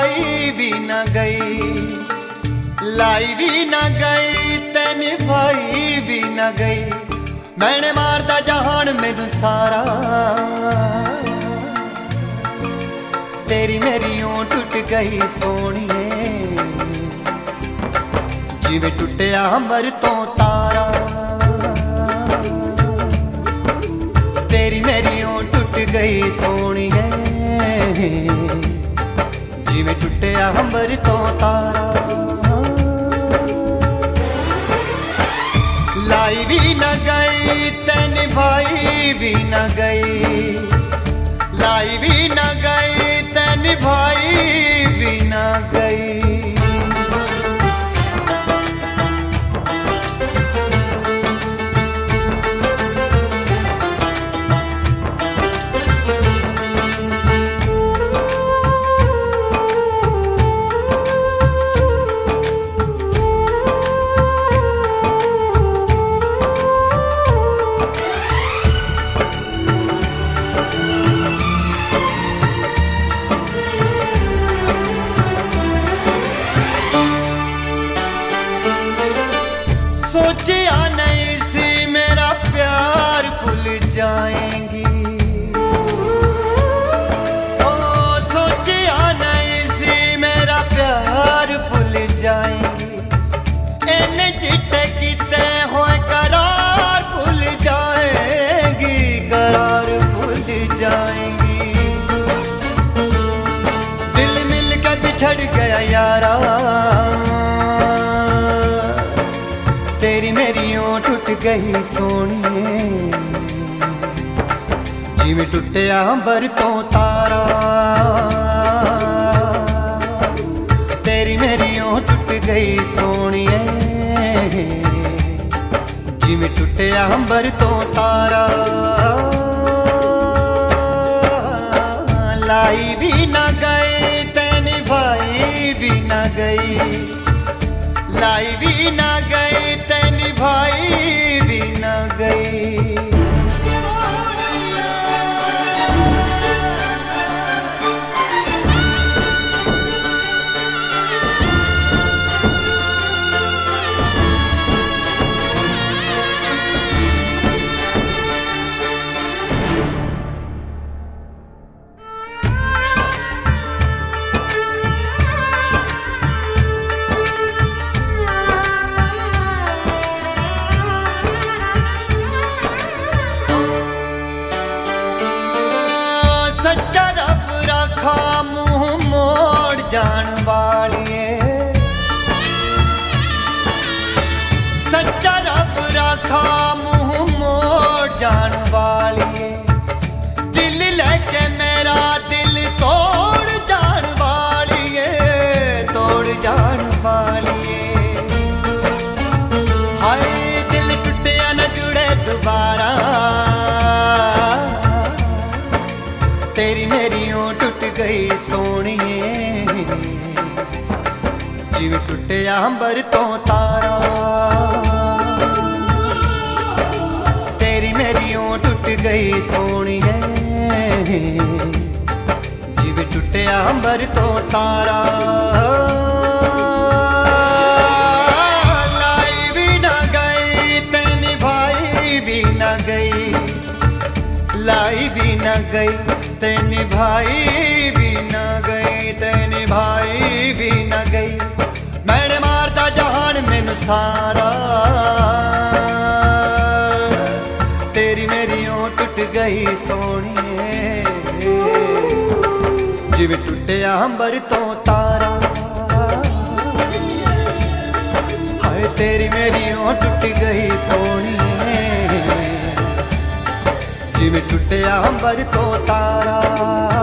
निभाई भी न गई, लाई भी न गई ते निभाई भी न गई। मैंने मारदा जहान मैनू सारा, तेरी मेरी यूं टुट गई सोनिए, जिवें टुटिया अंबर तो तारा। तेरी मेरी यूं टुट गई सोनिए, जिवें टुटिया अंबर तो तारा। लाई भी न गई ते निभाई भी न गई, लाई भी न गई ते निभाई भी न गई। सोचिया नहीं सी मेरा प्यार भूल जाएंगी, ओ सोचिया नहीं सी मेरा प्यार भूल जाएंगी। इन्ने चिट्टे किते होए करार भूल जाएंगी, करार भूल जाएंगी। दिल मिल के बिछड़ गया यारा, तेरी मेरी यूं टुट गई सोनिए, जिवें टुटिया अंबर तो तारा। तेरी मेरी यूं टुट गई सोनिए, जिवें टुटिया अंबर तो तारा। लाई भी न गई ते निभाई भी न गई, लाई भी न गई ते निभाई भी न गई। सच्चा रब रखा मुंह मोड़ जान वालिए, सच्चा रब रखा मुंह मोड़ जान वालिए। दिल लेके मेरा दिल तोड़ जान वालिए, तोड़ जान वालिए। हाय दिल टुटिया न जुड़े दोबारा, तेरी मेरी यूं टुट गई सोनिए, जिवें टुटिया अंबर तो तारा। तेरी मेरी यूं टुट गई सोनिए, जिवें टुटिया अंबर तो तारा। लाई भी न गई ते निभाई भी न गई, लाई भी न गई ते निभाई भी न गई, ते निभाई भी न गई। मैंने मारदा जहान मैनू सारा, तेरी मेरी यूं टुट गई सोनिए, जिवें टुटिया अंबर तो तारा। हाय तेरी मेरी यूं टुट गई सोनिए, जिवें टुटिया अंबर तो तारा।